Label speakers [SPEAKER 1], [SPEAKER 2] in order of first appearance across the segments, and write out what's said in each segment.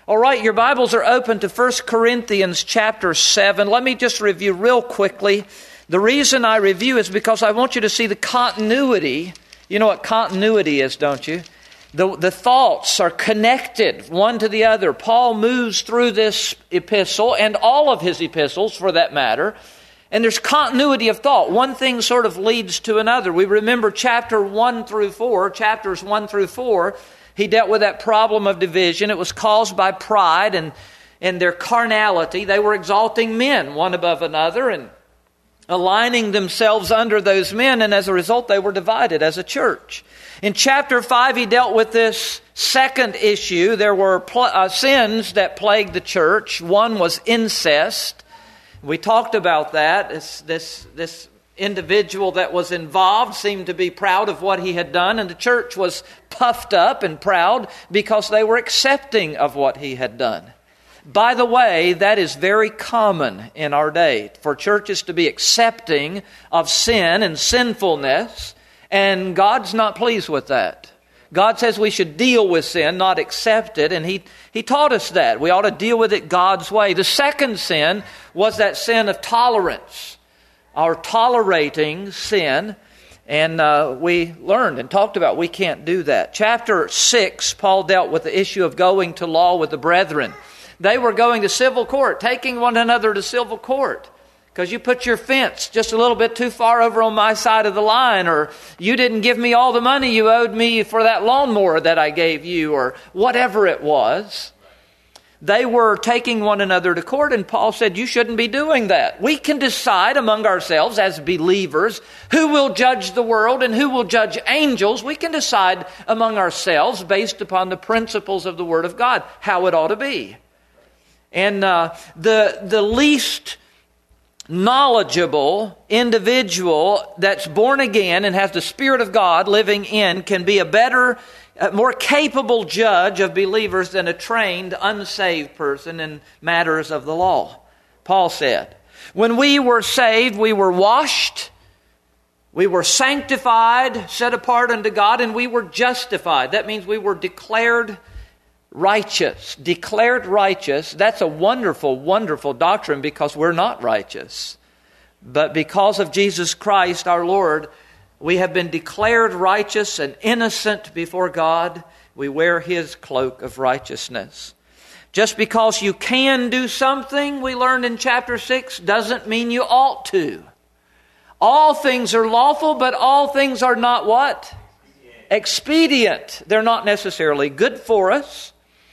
[SPEAKER 1] All right, your Bibles are open to 1 Corinthians chapter 7. Let me just review real quickly. The reason I review is because I want you to see the continuity. You know what continuity is, don't you? The thoughts are connected one to the other. Paul moves through this epistle, and all of his epistles for that matter, and there's continuity of thought. One thing sort of leads to another. We remember chapters 1 through 4, he dealt with that problem of division. It was caused by pride and their carnality. They were exalting men one above another and aligning themselves under those men, and as a result they were divided as a church. In chapter 5 he dealt with this second issue. There were sins that plagued the church. One was incest. We talked about that. This individual that was involved seemed to be proud of what he had done, and the church was puffed up and proud because they were accepting of what he had done. By the way, that is very common in our day, for churches to be accepting of sin and sinfulness, and God's not pleased with that. God says we should deal with sin, not accept it, and He taught us that. We ought to deal with it God's way. The second sin was that sin of tolerance, our tolerating sin, and we learned and talked about we can't do that. Chapter 6, Paul dealt with the issue of going to law with the brethren. They were going to civil court, taking one another to civil court, because you put your fence just a little bit too far over on my side of the line, or you didn't give me all the money you owed me for that lawnmower that I gave you, or whatever it was. They were taking one another to court, and Paul said, you shouldn't be doing that. We can decide among ourselves as believers who will judge the world and who will judge angels. We can decide among ourselves based upon the principles of the Word of God how it ought to be. And the least knowledgeable individual that's born again and has the Spirit of God living in can be a better, more capable judge of believers than a trained, unsaved person in matters of the law. Paul said, when we were saved, we were washed, we were sanctified, set apart unto God, and we were justified. That means we were declared righteous. Declared righteous. That's a wonderful, wonderful doctrine because we're not righteous. But because of Jesus Christ our Lord, we have been declared righteous and innocent before God. We wear His cloak of righteousness. Just because you can do something, we learned in chapter 6, doesn't mean you ought to. All things are lawful, but all things are not what? Expedient. They're not necessarily good for us.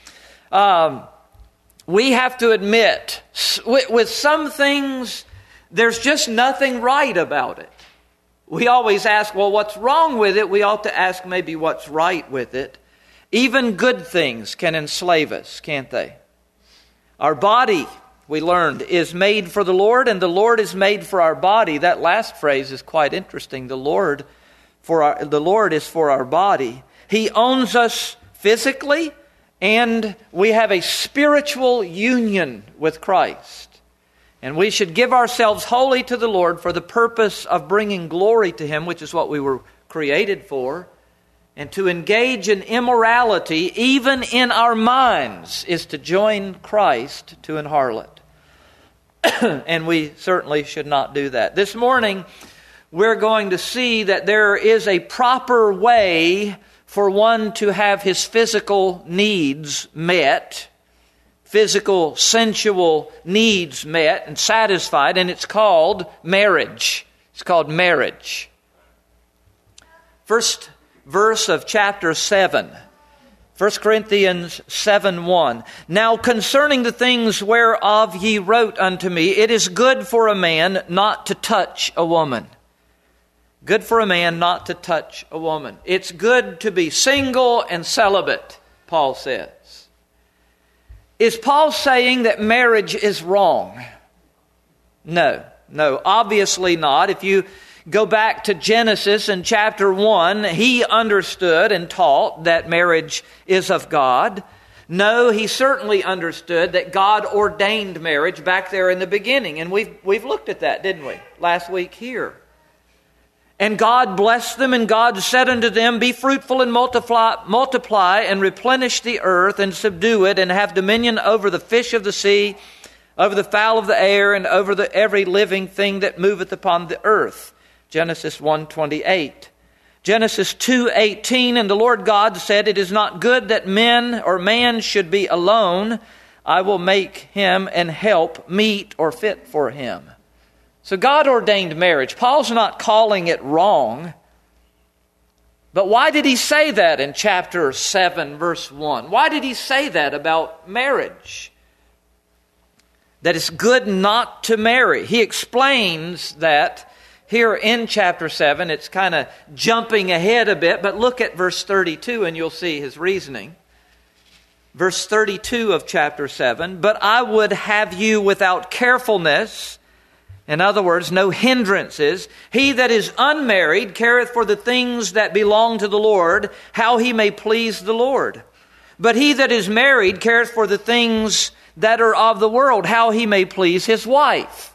[SPEAKER 1] We have to admit, with some things, there's just nothing right about it. We always ask, well, what's wrong with it? We ought to ask maybe what's right with it. Even good things can enslave us, can't they? Our body, we learned, is made for the Lord, and the Lord is made for our body. That last phrase is quite interesting. The Lord is for our body. He owns us physically, and we have a spiritual union with Christ. And we should give ourselves wholly to the Lord for the purpose of bringing glory to Him, which is what we were created for. And to engage in immorality, even in our minds, is to join Christ to an harlot. And we certainly should not do that. This morning, we're going to see that there is a proper way for one to have his physical needs met, physical, sensual needs met and satisfied, and it's called marriage. It's called marriage. First verse of chapter 7, 1 Corinthians 7:1. Now concerning the things whereof ye wrote unto me, it is good for a man not to touch a woman. Good for a man not to touch a woman. It's good to be single and celibate, Paul says. Is Paul saying that marriage is wrong? No, obviously not. If you go back to Genesis in chapter 1, he understood and taught that marriage is of God. No, he certainly understood that God ordained marriage back there in the beginning. And we've looked at that, didn't we, last week here. And God blessed them, and God said unto them, Be fruitful and multiply and replenish the earth and subdue it, and have dominion over the fish of the sea, over the fowl of the air, and over every living thing that moveth upon the earth. Genesis 1:28. Genesis 2:18, And the Lord God said, It is not good that man should be alone. I will make him an help meet or fit for him. So God ordained marriage. Paul's not calling it wrong. But why did he say that in chapter 7, verse 1? Why did he say that about marriage? That it's good not to marry. He explains that here in chapter 7. It's kind of jumping ahead a bit, but look at verse 32 and you'll see his reasoning. Verse 32 of chapter 7, But I would have you without carefulness. In other words, no hindrances. He that is unmarried careth for the things that belong to the Lord, how he may please the Lord. But he that is married careth for the things that are of the world, how he may please his wife.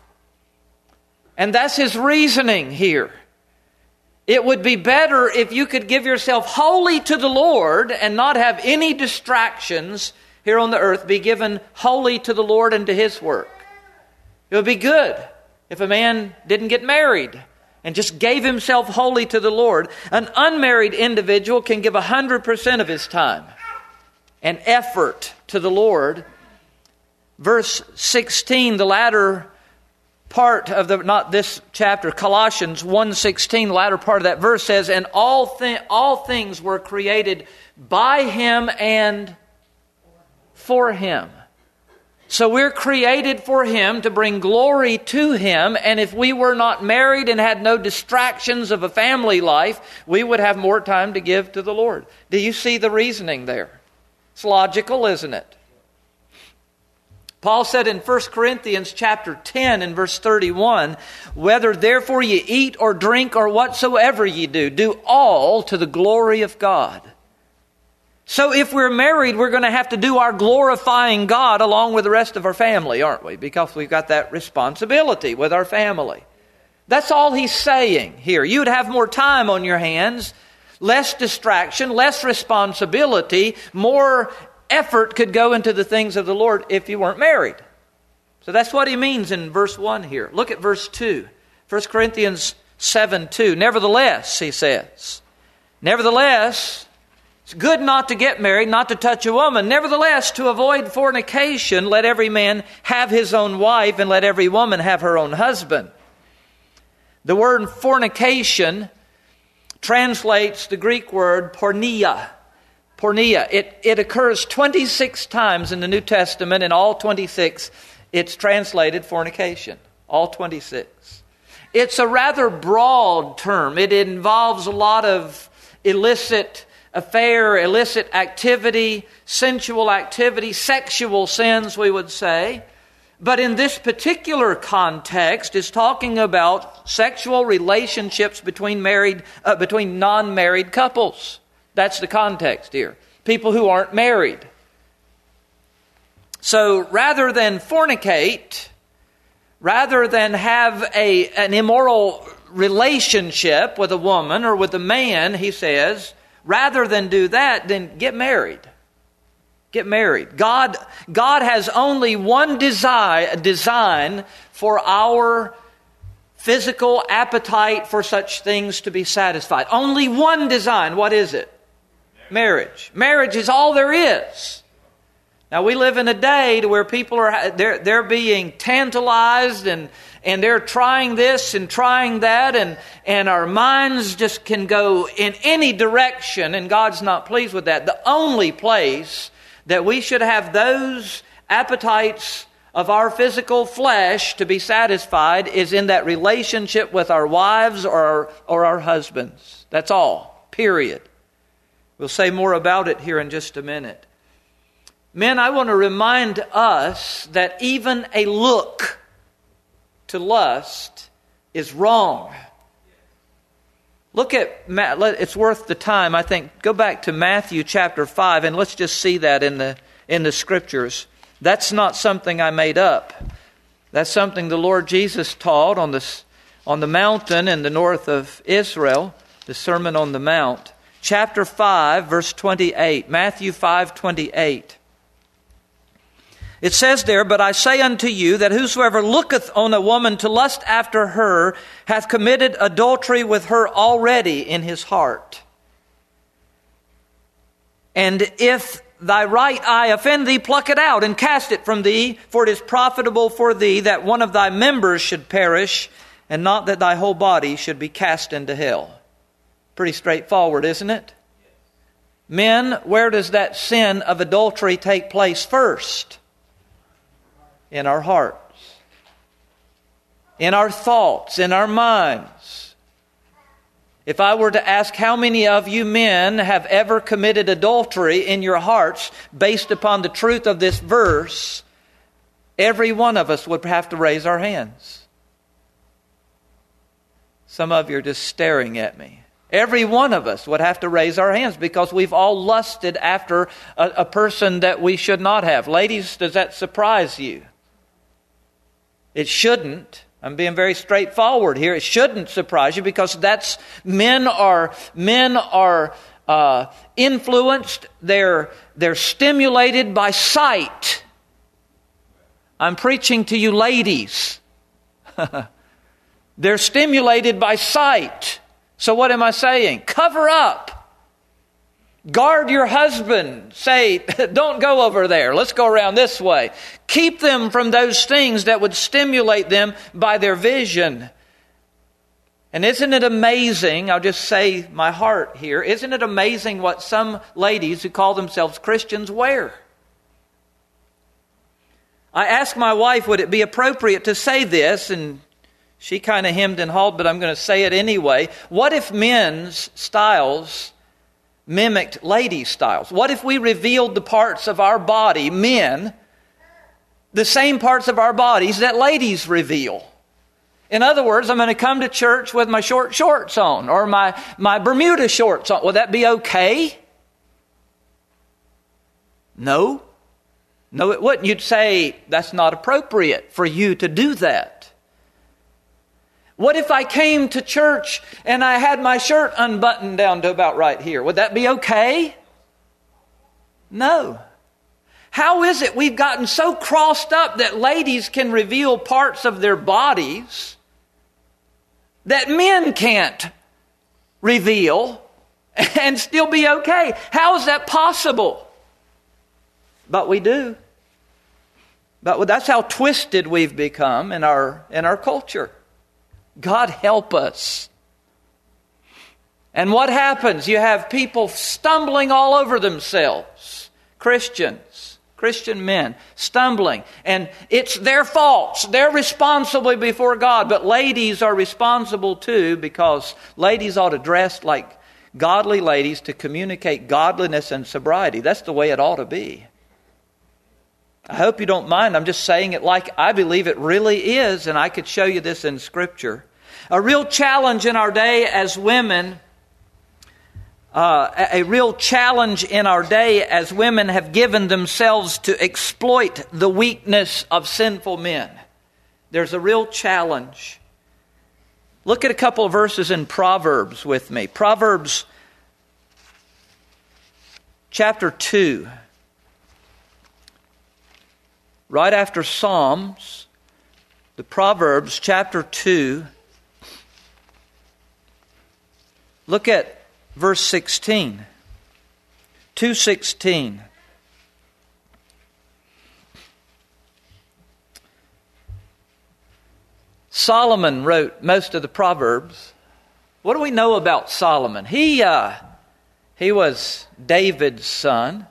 [SPEAKER 1] And that's his reasoning here. It would be better if you could give yourself wholly to the Lord and not have any distractions here on the earth, be given wholly to the Lord and to his work. It would be good if a man didn't get married and just gave himself wholly to the Lord. An unmarried individual can give 100% of his time and effort to the Lord. Verse 16, the latter part of not this chapter, Colossians 1:16, the latter part of that verse says, And all things were created by him and for him. So we're created for him to bring glory to him, and if we were not married and had no distractions of a family life, we would have more time to give to the Lord. Do you see the reasoning there? It's logical, isn't it? Paul said in 1 Corinthians chapter 10 and verse 31, Whether therefore ye eat or drink or whatsoever ye do, do all to the glory of God. So if we're married, we're going to have to do our glorifying God along with the rest of our family, aren't we? Because we've got that responsibility with our family. That's all he's saying here. You'd have more time on your hands, less distraction, less responsibility, more effort could go into the things of the Lord if you weren't married. So that's what he means in verse 1 here. Look at verse 2. 1 Corinthians 7:2. Nevertheless, he says, Nevertheless, it's good not to get married, not to touch a woman. Nevertheless, to avoid fornication, let every man have his own wife, and let every woman have her own husband. The word fornication translates the Greek word porneia. Porneia. It occurs 26 times in the New Testament, and all 26 it's translated fornication. All 26. It's a rather broad term. It involves a lot of illicit affair, illicit activity, sensual activity, sexual sins, we would say. But in this particular context, it's talking about sexual relationships between non-married couples. That's the context here. People who aren't married. So rather than fornicate, rather than have an immoral relationship with a woman or with a man, he says, rather than do that, then get married. Get married. God has only one design for our physical appetite for such things to be satisfied. Only one design. What is it? Marriage. Marriage is all there is. Now we live in a day to where people they're being tantalized and they're trying this and trying that and our minds just can go in any direction, and God's not pleased with that. The only place that we should have those appetites of our physical flesh to be satisfied is in that relationship with our wives or our husbands. That's all. Period. We'll say more about it here in just a minute. Men, I want to remind us that even a look to lust is wrong. Look at, it's worth the time, I think. Go back to Matthew chapter 5 and let's just see that in the Scriptures. That's not something I made up. That's something the Lord Jesus taught on on the mountain in the north of Israel, the Sermon on the Mount. Chapter 5, verse 28. Matthew 5:28. It says there, "But I say unto you that whosoever looketh on a woman to lust after her hath committed adultery with her already in his heart. And if thy right eye offend thee, pluck it out and cast it from thee, for it is profitable for thee that one of thy members should perish, and not that thy whole body should be cast into hell." Pretty straightforward, isn't it? Men, where does that sin of adultery take place first? In our hearts, in our thoughts, in our minds. If I were to ask how many of you men have ever committed adultery in your hearts based upon the truth of this verse, every one of us would have to raise our hands. Some of you are just staring at me. Every one of us would have to raise our hands because we've all lusted after a person that we should not have. Ladies, does that surprise you? It shouldn't. I'm being very straightforward here. It shouldn't surprise you because men are influenced. They're stimulated by sight. I'm preaching to you ladies. They're stimulated by sight. So what am I saying? Cover up. Guard your husband. Say, don't go over there. Let's go around this way. Keep them from those things that would stimulate them by their vision. And isn't it amazing, I'll just say my heart here, isn't it amazing what some ladies who call themselves Christians wear? I asked my wife, would it be appropriate to say this? And she kind of hemmed and hawed, but I'm going to say it anyway. What if men's styles mimicked ladies' styles? What if we revealed the parts of our body, men, the same parts of our bodies that ladies reveal? In other words, I'm going to come to church with my short shorts on or my Bermuda shorts on. Would that be okay? No. No, it wouldn't. You'd say, that's not appropriate for you to do that. What if I came to church and I had my shirt unbuttoned down to about right here? Would that be okay? No. How is it we've gotten so crossed up that ladies can reveal parts of their bodies that men can't reveal and still be okay? How is that possible? But we do. But that's how twisted we've become in our culture. God help us. And what happens? You have people stumbling all over themselves. Christian men stumbling. And it's their faults. They're responsible before God. But ladies are responsible too, because ladies ought to dress like godly ladies to communicate godliness and sobriety. That's the way it ought to be. I hope you don't mind. I'm just saying it like I believe it really is, and I could show you this in Scripture. A real challenge in our day as women, have given themselves to exploit the weakness of sinful men. There's a real challenge. Look at a couple of verses in Proverbs with me. Proverbs chapter 2. Right after Psalms, the Proverbs chapter 2. Look at verse 16. 2:16. Solomon wrote most of the Proverbs. What do we know about Solomon? He was David's son.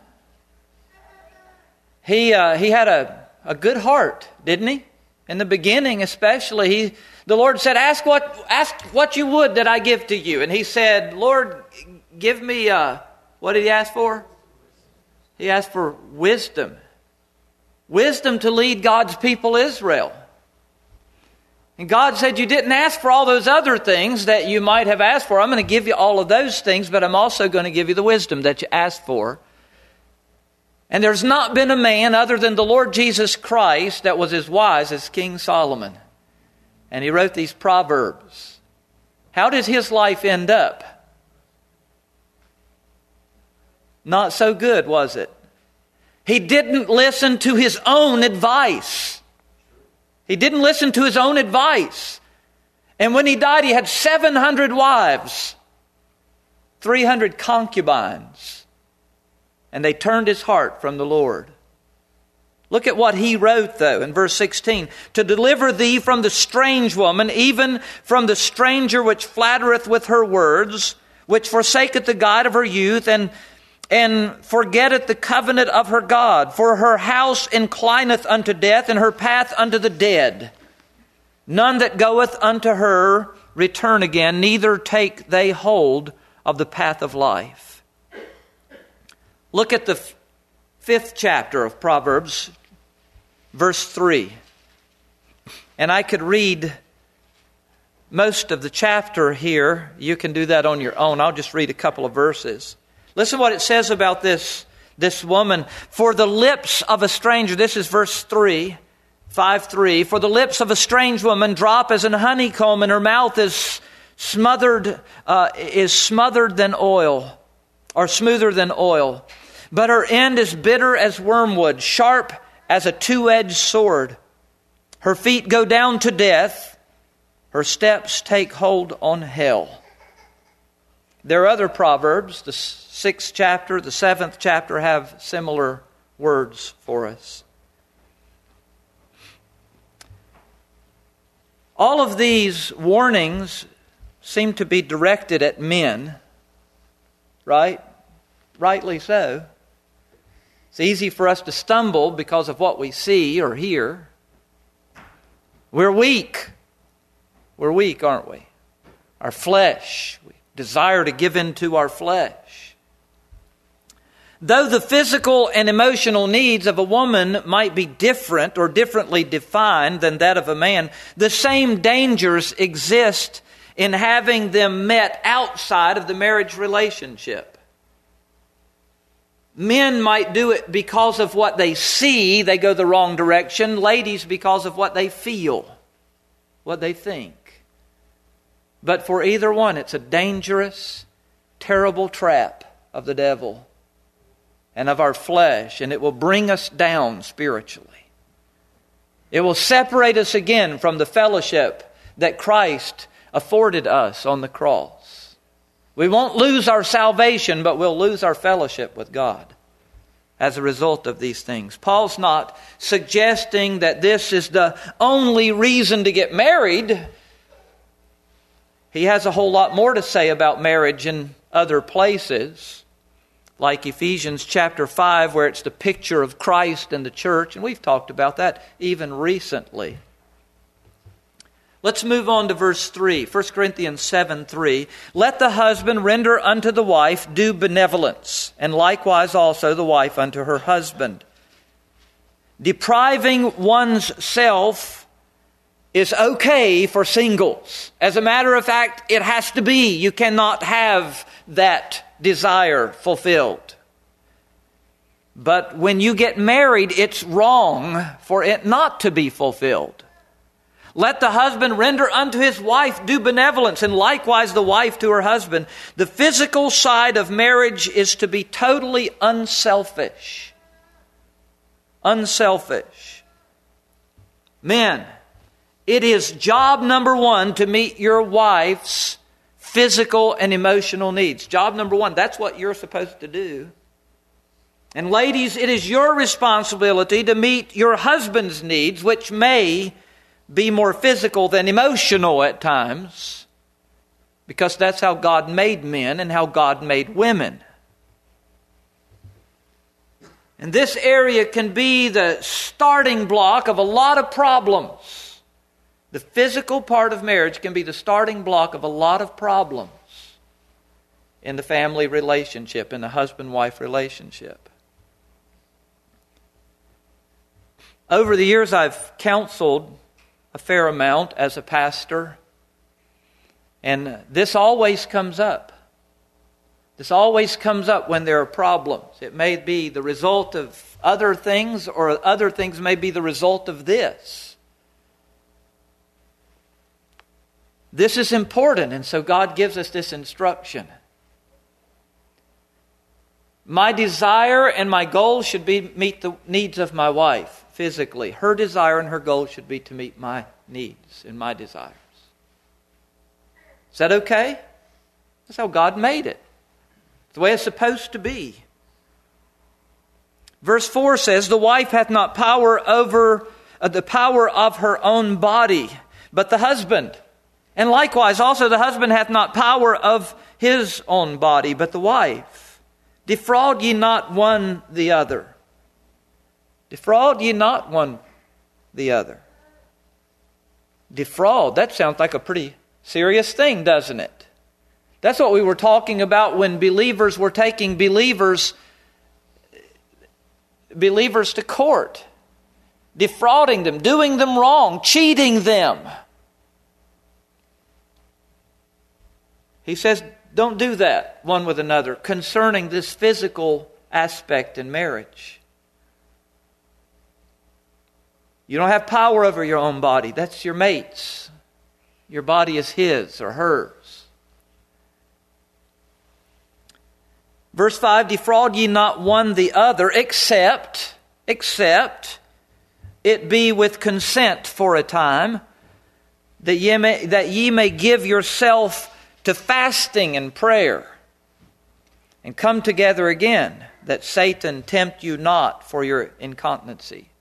[SPEAKER 1] He had a good heart, didn't he? In the beginning especially, the Lord said, ask what you would that I give to you. And he said, Lord, give me, what did he ask for? He asked for wisdom. Wisdom to lead God's people Israel. And God said, you didn't ask for all those other things that you might have asked for. I'm going to give you all of those things, but I'm also going to give you the wisdom that you asked for. And there's not been a man other than the Lord Jesus Christ that was as wise as King Solomon. And he wrote these Proverbs. How did his life end up? Not so good, was it? He didn't listen to his own advice. He didn't listen to his own advice. And when he died, he had 700 wives, 300 concubines. And they turned his heart from the Lord. Look at what he wrote, though, in verse 16. To deliver thee from the strange woman, even from the stranger which flattereth with her words, which forsaketh the guide of her youth, and forgetteth the covenant of her God. For her house inclineth unto death, and her path unto the dead. None that goeth unto her return again, neither take they hold of the path of life. Look at the 5th chapter of Proverbs, verse 3. And I could read most of the chapter here. You can do that on your own. I'll just read a couple of verses. Listen what it says about this woman. For the lips of a stranger, this is verse 3, 5:3. For the lips of a strange woman drop as an honeycomb, and her mouth is smothered than oil, or smoother than oil. But her end is bitter as wormwood, sharp as a two-edged sword. Her feet go down to death. Her steps take hold on hell. There are other proverbs. The 6th chapter, the 7th chapter have similar words for us. All of these warnings seem to be directed at men, right? Rightly so. It's easy for us to stumble because of what we see or hear. We're weak. We're weak, aren't we? Our flesh. We desire to give in to our flesh. Though the physical and emotional needs of a woman might be different or differently defined than that of a man, the same dangers exist in having them met outside of the marriage relationship. Men might do it because of what they see, they go the wrong direction. Ladies, because of what they feel, what they think. But for either one, it's a dangerous, terrible trap of the devil and of our flesh, and it will bring us down spiritually. It will separate us again from the fellowship that Christ afforded us on the cross. We won't lose our salvation, but we'll lose our fellowship with God as a result of these things. Paul's not suggesting that this is the only reason to get married. He has a whole lot more to say about marriage in other places, like Ephesians chapter 5, where it's the picture of Christ and the church, and we've talked about that even recently. Let's move on to verse 3, 1 Corinthians 7:3. Let the husband render unto the wife due benevolence, and likewise also the wife unto her husband. Depriving one's self is okay for singles. As a matter of fact, it has to be. You cannot have that desire fulfilled. But when you get married, it's wrong for it not to be fulfilled. Let the husband render unto his wife due benevolence, and likewise the wife to her husband. The physical side of marriage is to be totally unselfish. Unselfish. Men, it is job number one to meet your wife's physical and emotional needs. Job number one. That's what you're supposed to do. And ladies, it is your responsibility to meet your husband's needs, which may be more physical than emotional at times, because that's how God made men and how God made women. And this area can be the starting block of a lot of problems. The physical part of marriage can be the starting block of a lot of problems in the family relationship, in the husband-wife relationship. Over the years, I've counseled a fair amount as a pastor, and this always comes up. This always comes up when there are problems. It may be the result of other things, or other things may be the result of this. This is important, and so God gives us this instruction. My desire and my goal should be meet the needs of my wife physically. Her desire and her goal should be to meet my needs and my desires. Is that okay? That's how God made it. It's the way it's supposed to be. Verse 4 says, the wife hath not power over the power of her own body, but the husband. And likewise also the husband hath not power of his own body, but the wife. Defraud ye not one the other. Defraud ye not one the other. Defraud, that sounds like a pretty serious thing, doesn't it? That's what we were talking about when believers were taking believers to court. Defrauding them, doing them wrong, cheating them. He says, don't do that one with another concerning this physical aspect in marriage. You don't have power over your own body. That's your mate's. Your body is his or hers. Verse 5, defraud ye not one the other, except it be with consent for a time, that ye may give yourself to fasting and prayer, and come together again, that Satan tempt you not for your incontinency.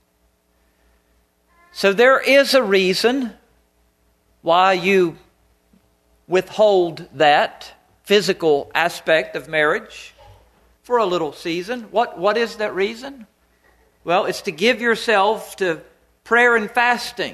[SPEAKER 1] So there is a reason why you withhold that physical aspect of marriage for a little season. What is that reason? Well, it's to give yourself to prayer and fasting.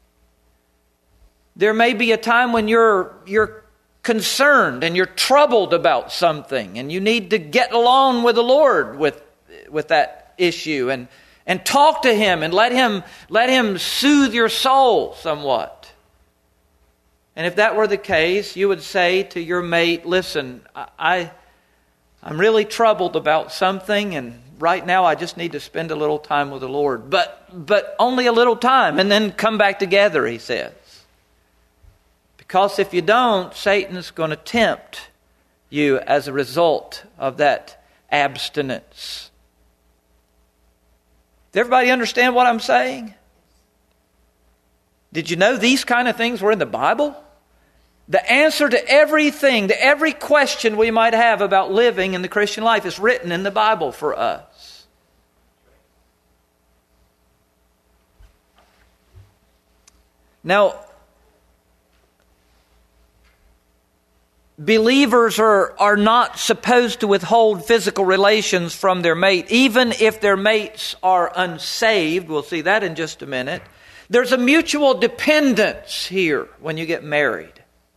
[SPEAKER 1] There may be a time when you're concerned and you're troubled about something, and you need to get along with the Lord with that issue and talk to Him and let Him soothe your soul somewhat. And if that were the case, you would say to your mate, listen, I'm really troubled about something, and right now I just need to spend a little time with the Lord. But only a little time, and then come back together, he says. Because if you don't, Satan's going to tempt you as a result of that abstinence. Does everybody understand what I'm saying? Did you know these kind of things were in the Bible? The answer to everything, to every question we might have about living in the Christian life is written in the Bible for us. Now, believers are not supposed to withhold physical relations from their mate, even if their mates are unsaved. We'll see that in just a minute. There's a mutual dependence here when you get married.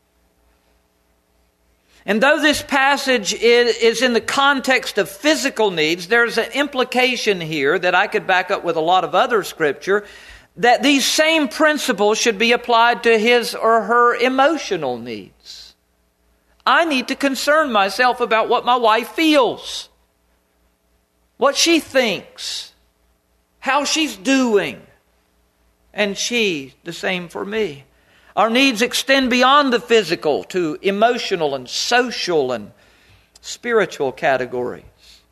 [SPEAKER 1] And though this passage is in the context of physical needs, there's an implication here that I could back up with a lot of other scripture, that these same principles should be applied to his or her emotional needs. I need to concern myself about what my wife feels, what she thinks, how she's doing, and she, the same for me. Our needs extend beyond the physical to emotional and social and spiritual categories.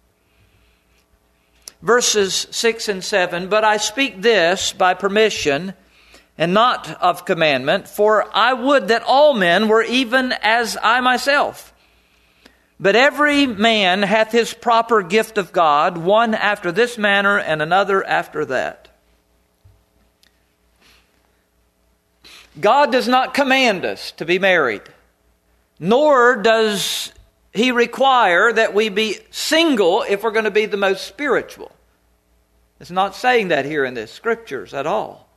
[SPEAKER 1] Verses 6 and 7, but I speak this by permission and not of commandment, for I would that all men were even as I myself. But every man hath his proper gift of God, one after this manner and another after that. God does not command us to be married, nor does He require that we be single if we're going to be the most spiritual. It's not saying that here in the Scriptures at all.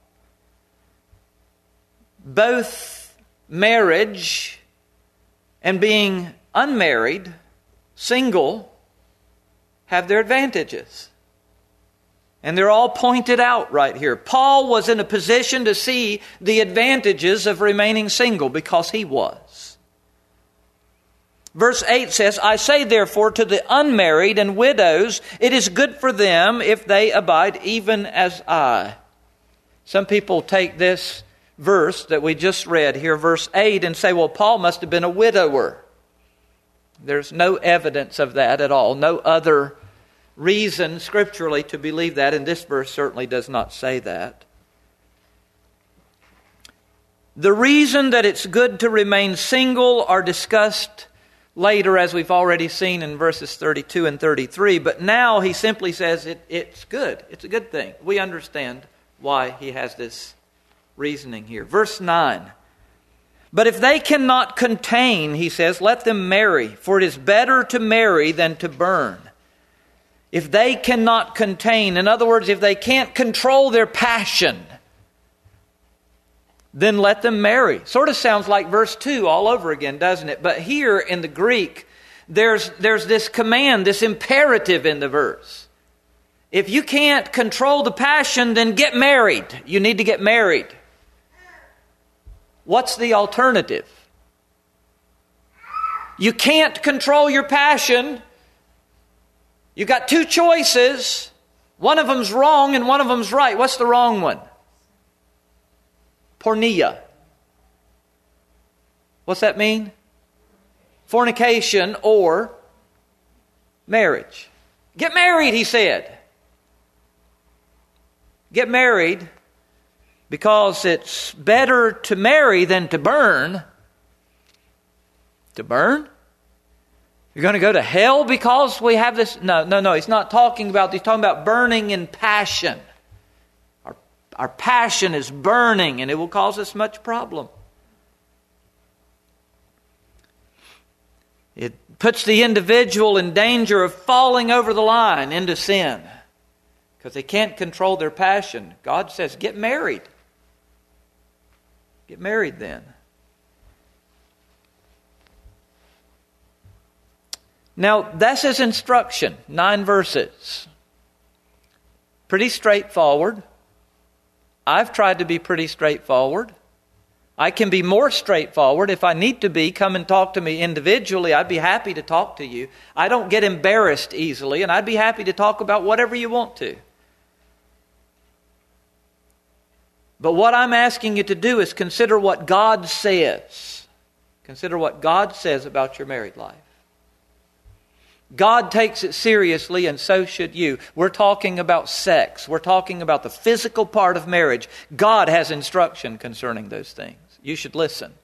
[SPEAKER 1] Both marriage and being unmarried, single, have their advantages. And they're all pointed out right here. Paul was in a position to see the advantages of remaining single because he was. Verse 8 says, I say therefore to the unmarried and widows, it is good for them if they abide even as I. Some people take this verse that we just read here, verse 8, and say, well, Paul must have been a widower. There's no evidence of that at all. No other reason scripturally to believe that, and this verse certainly does not say that. The reason that it's good to remain single are discussed later, as we've already seen in verses 32 and 33, but now he simply says it's good. It's a good thing. We understand why he has this reasoning here. Verse 9. But if they cannot contain, he says, let them marry, for it is better to marry than to burn. If they cannot contain, in other words, if they can't control their passion, then let them marry. Sort of sounds like verse 2 all over again, doesn't it? But here in the Greek, there's this command, this imperative in the verse. If you can't control the passion, then get married. You need to get married. What's the alternative? You can't control your passion. You got two choices. One of them's wrong and one of them's right. What's the wrong one? Porneia. What's that mean? Fornication or marriage. Get married, he said. Get married because it's better to marry than to burn. To burn? You're going to go to hell because we have this? No. He's not talking about, he's talking about burning in passion. Our passion is burning and it will cause us much problem. It puts the individual in danger of falling over the line into sin because they can't control their passion. God says, get married. Get married then. Now, that's his instruction. 9 verses. Pretty straightforward. I've tried to be pretty straightforward. I can be more straightforward. If I need to be, come and talk to me individually. I'd be happy to talk to you. I don't get embarrassed easily, and I'd be happy to talk about whatever you want to. But what I'm asking you to do is consider what God says. Consider what God says about your married life. God takes it seriously, and so should you. We're talking about sex. We're talking about the physical part of marriage. God has instruction concerning those things. You should listen.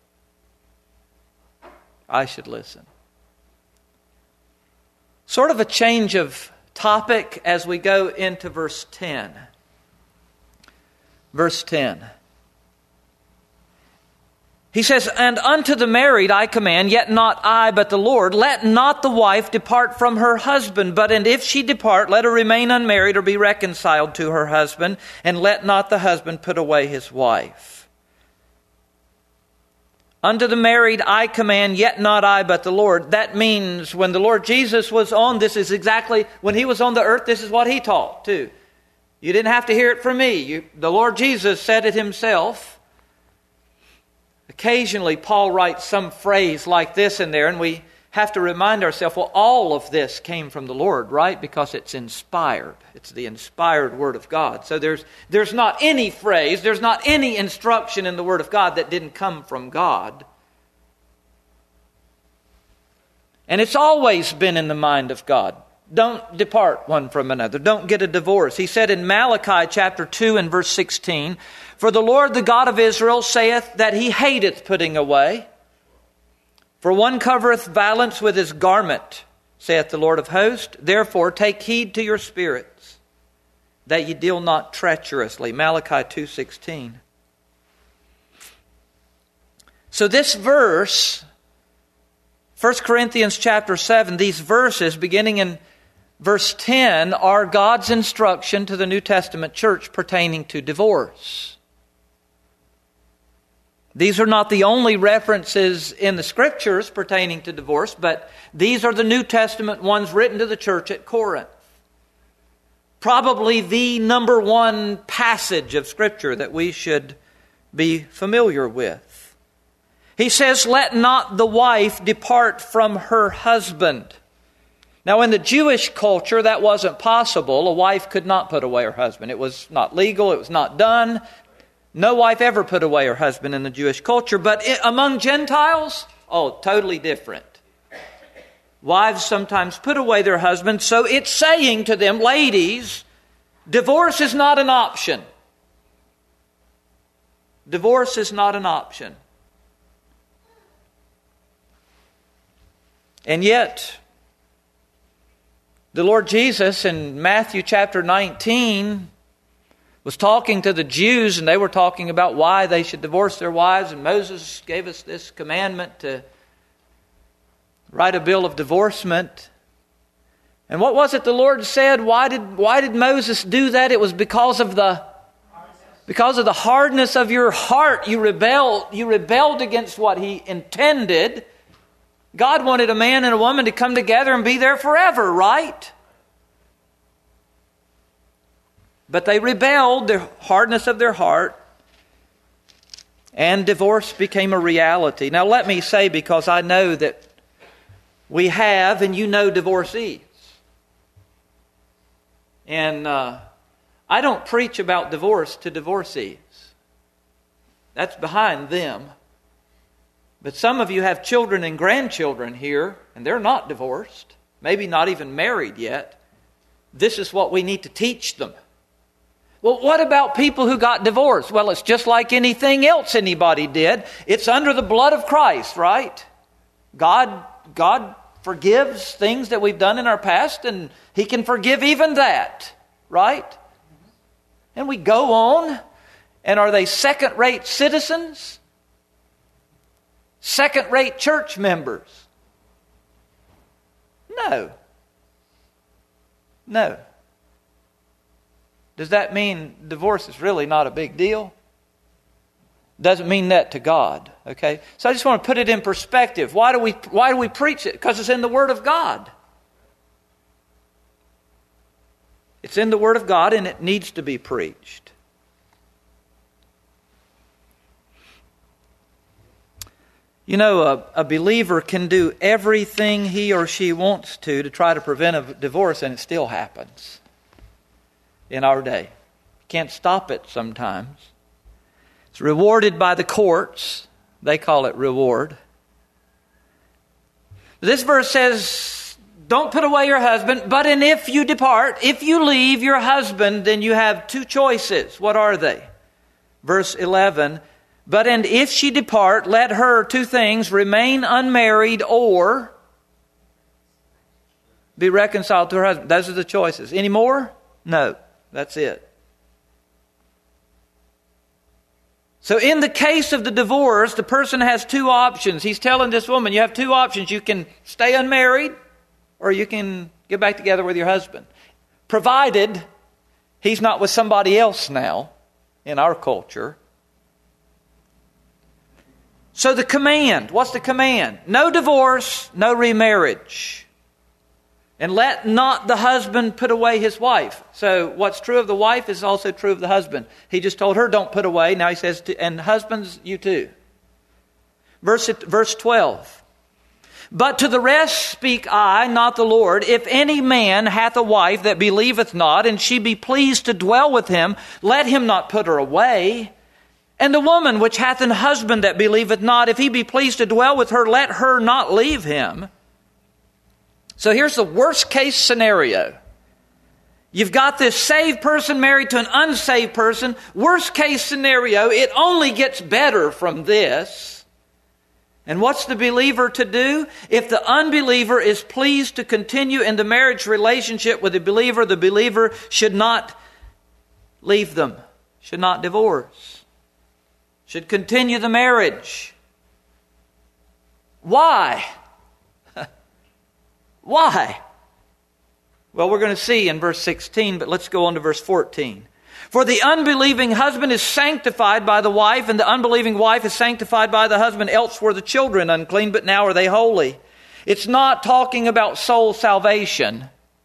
[SPEAKER 1] I should listen. Sort of a change of topic as we go into verse 10. Verse 10. He says, and unto the married I command, yet not I, but the Lord, let not the wife depart from her husband, but and if she depart, let her remain unmarried or be reconciled to her husband, and let not the husband put away his wife. Unto the married I command, yet not I, but the Lord. That means when the Lord Jesus was on, this is exactly, when he was on the earth, this is what he taught too. You didn't have to hear it from me. The Lord Jesus said it himself. Occasionally, Paul writes some phrase like this in there, and we have to remind ourselves, well, all of this came from the Lord, right? Because it's inspired. It's the inspired Word of God. So there's not any phrase, there's not any instruction in the Word of God that didn't come from God. And it's always been in the mind of God. Don't depart one from another. Don't get a divorce. He said in Malachi chapter 2 and verse 16, for the Lord the God of Israel saith that he hateth putting away. For one covereth violence with his garment, saith the Lord of hosts. Therefore take heed to your spirits, that ye deal not treacherously. Malachi 2:16. So this verse, 1 Corinthians chapter 7, these verses beginning in verse 10 are God's instruction to the New Testament church pertaining to divorce. These are not the only references in the Scriptures pertaining to divorce, but these are the New Testament ones written to the church at Corinth. Probably the number one passage of Scripture that we should be familiar with. He says, let not the wife depart from her husband. Now, in the Jewish culture, that wasn't possible. A wife could not put away her husband. It was not legal. It was not done. No wife ever put away her husband in the Jewish culture, but among Gentiles, totally different. Wives sometimes put away their husbands, so it's saying to them, ladies, divorce is not an option. Divorce is not an option. And yet, the Lord Jesus in Matthew chapter 19 was talking to the Jews, and they were talking about why they should divorce their wives, and Moses gave us this commandment to write a bill of divorcement. And what was it the Lord said? Why did Moses do that? It was because of the hardness of your heart. You rebelled against what He intended. God wanted a man and a woman to come together and be there forever, right? But they rebelled, the hardness of their heart, and divorce became a reality. Now let me say, because I know that we have, and you know, divorcees. And I don't preach about divorce to divorcees. That's behind them. But some of you have children and grandchildren here, and they're not divorced, maybe not even married yet. This is what we need to teach them. Well, what about people who got divorced? Well, it's just like anything else anybody did. It's under the blood of Christ, right? God forgives things that we've done in our past, and He can forgive even that, right? And we go on, and are they second-rate citizens? Second-rate church members? No. Does that mean divorce is really not a big deal? Doesn't mean that to God, okay? So I just want to put it in perspective. Why do we preach it? Because it's in the Word of God. It's in the Word of God, and it needs to be preached. You know, a believer can do everything he or she wants to try to prevent a divorce, and it still happens in our day. You can't stop it sometimes. It's rewarded by the courts. They call it reward. This verse says, don't put away your husband, but if you depart, if you leave your husband, then you have two choices. What are they? Verse 11, but and if she depart, let her, two things, remain unmarried or be reconciled to her husband. Those are the choices. Any more? No, that's it. So in the case of the divorce, the person has two options. He's telling this woman, you have two options. You can stay unmarried or you can get back together with your husband. Provided he's not with somebody else now in our culture. So the command, what's the command? No divorce, no remarriage. And let not the husband put away his wife. So what's true of the wife is also true of the husband. He just told her, don't put away. Now he says, and husbands, you too. Verse 12. But to the rest speak I, not the Lord. If any man hath a wife that believeth not, and she be pleased to dwell with him, let him not put her away. And the woman which hath an husband that believeth not, if he be pleased to dwell with her, let her not leave him. So here's the worst case scenario. You've got this saved person married to an unsaved person. Worst case scenario, it only gets better from this. And what's the believer to do? If the unbeliever is pleased to continue in the marriage relationship with the believer should not leave them, should not divorce. Should continue the marriage. Why? Why? Well, we're going to see in verse 16, but let's go on to verse 14. For the unbelieving husband is sanctified by the wife, and the unbelieving wife is sanctified by the husband. Else were the children unclean, but now are they holy. It's not talking about soul salvation.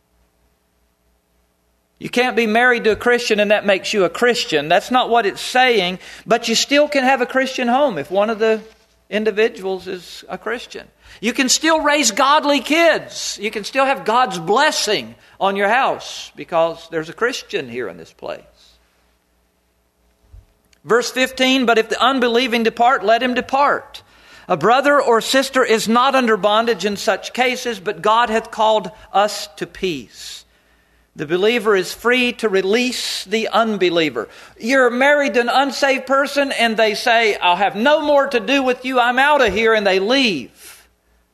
[SPEAKER 1] You can't be married to a Christian and that makes you a Christian. That's not what it's saying. But you still can have a Christian home if one of the individuals is a Christian. You can still raise godly kids. You can still have God's blessing on your house because there's a Christian here in this place. Verse 15, but if the unbelieving depart, let him depart. A brother or sister is not under bondage in such cases, but God hath called us to peace. The believer is free to release the unbeliever. You're married to an unsaved person and they say, I'll have no more to do with you, I'm out of here, and they leave.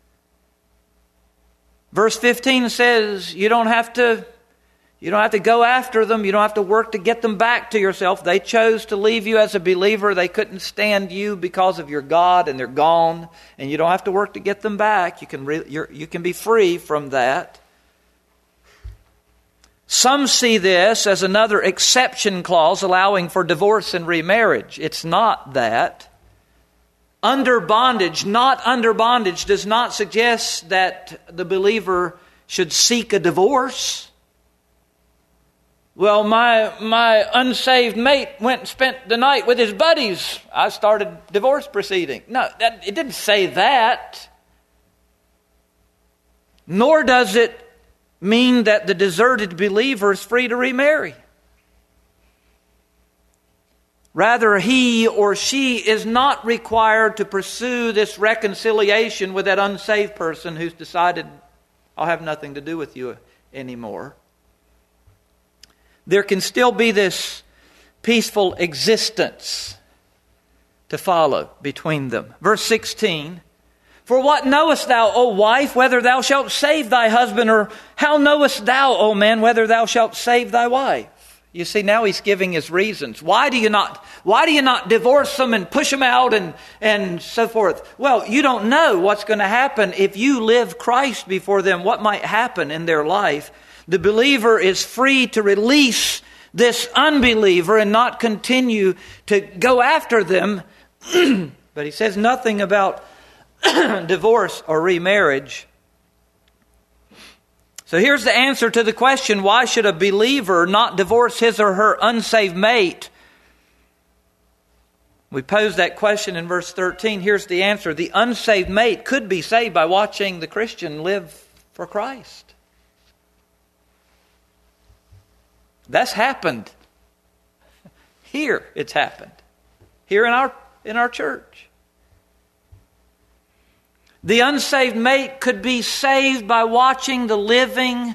[SPEAKER 1] Verse 15 says you don't have to go after them. You don't have to work to get them back to yourself. They chose to leave you as a believer. They couldn't stand you because of your God, and they're gone. And you don't have to work to get them back. You can be free from that. Some see this as another exception clause allowing for divorce and remarriage. It's not that. Under bondage, not under bondage, does not suggest that the believer should seek a divorce. Well, my unsaved mate went and spent the night with his buddies. I started divorce proceeding. No, it didn't say that. Nor does it mean that the deserted believer is free to remarry. Rather, he or she is not required to pursue this reconciliation with that unsaved person who's decided, I'll have nothing to do with you anymore. There can still be this peaceful existence to follow between them. Verse 16, for what knowest thou, O wife, whether thou shalt save thy husband, or how knowest thou, O man, whether thou shalt save thy wife? You see, now he's giving his reasons. Why do you not divorce them and push them out and so forth? Well, you don't know what's going to happen if you live Christ before them, what might happen in their life. The believer is free to release this unbeliever and not continue to go after them. But he says nothing about divorce or remarriage. So here's the answer to the question, why should a believer not divorce his or her unsaved mate? We posed that question in verse 13. Here's the answer. The unsaved mate could be saved by watching the Christian live for Christ. That's happened. Here it's happened. Here in our church. The unsaved mate could be saved by watching the living,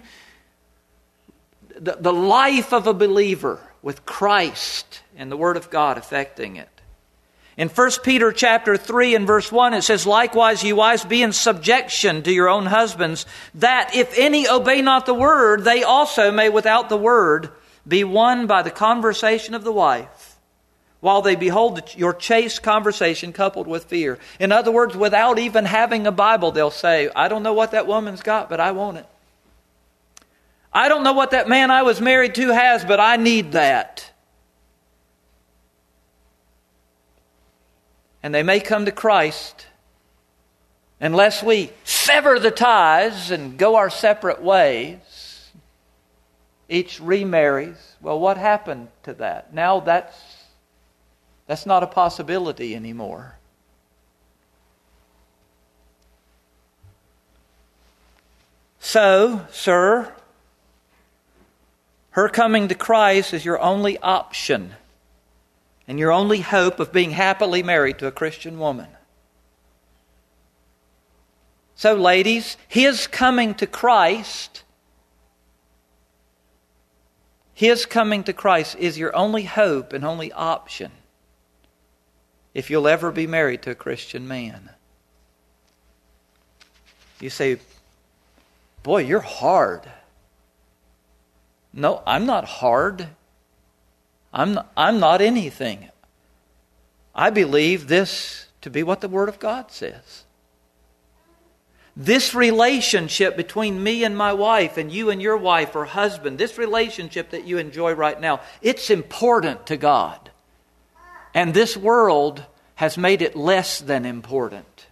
[SPEAKER 1] the life of a believer with Christ and the Word of God affecting it. In 1 Peter chapter 3 and verse 1 it says, likewise ye wives be in subjection to your own husbands, that if any obey not the word, they also may without the word be won by the conversation of the wife, while they behold your chaste conversation coupled with fear. In other words, without even having a Bible, they'll say, I don't know what that woman's got, but I want it. I don't know what that man I was married to has, but I need that. And they may come to Christ unless we sever the ties and go our separate ways. Each remarries. Well, what happened to that? Now that's not a possibility anymore. So, sir, her coming to Christ is your only option and your only hope of being happily married to a Christian woman. So, ladies, his coming to Christ is your only hope and only option if you'll ever be married to a Christian man. You say, boy, you're hard. No, I'm not hard. I'm not anything. I believe this to be what the Word of God says. This relationship between me and my wife and you and your wife or husband, this relationship that you enjoy right now, it's important to God. And this world has made it less than important.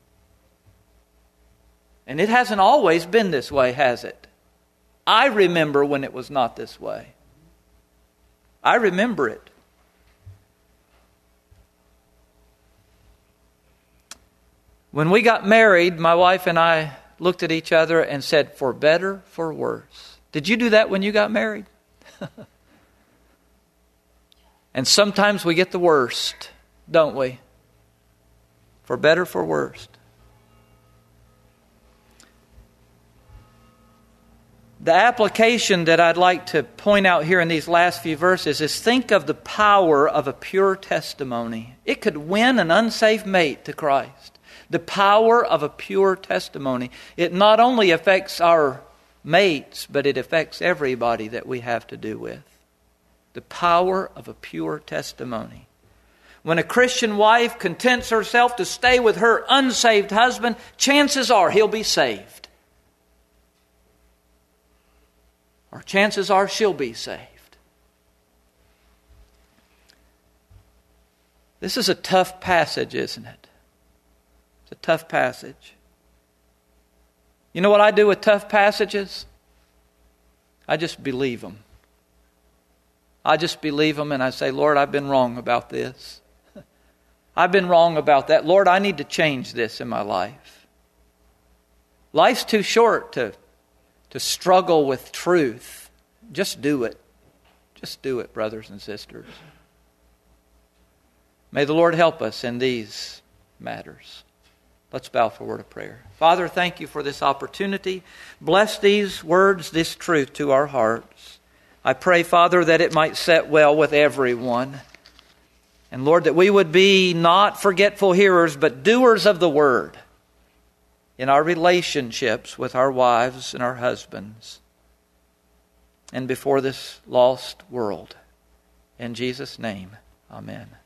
[SPEAKER 1] And it hasn't always been this way, has it? I remember when it was not this way. I remember it. When we got married, my wife and I looked at each other and said, for better, for worse. Did you do that when you got married? And sometimes we get the worst, don't we? For better, for worse. The application that I'd like to point out here in these last few verses is think of the power of a pure testimony. It could win an unsaved mate to Christ. The power of a pure testimony. It not only affects our mates, but it affects everybody that we have to do with. The power of a pure testimony. When a Christian wife contents herself to stay with her unsaved husband, chances are he'll be saved. Or chances are she'll be saved. This is a tough passage, isn't it? It's a tough passage. You know what I do with tough passages? I just believe them. I just believe them and I say, Lord, I've been wrong about this. I've been wrong about that. Lord, I need to change this in my life. Life's too short to struggle with truth. Just do it. Just do it, brothers and sisters. May the Lord help us in these matters. Let's bow for a word of prayer. Father, thank you for this opportunity. Bless these words, this truth to our hearts. I pray, Father, that it might set well with everyone. And Lord, that we would be not forgetful hearers, but doers of the word in our relationships with our wives and our husbands and before this lost world. In Jesus' name, amen.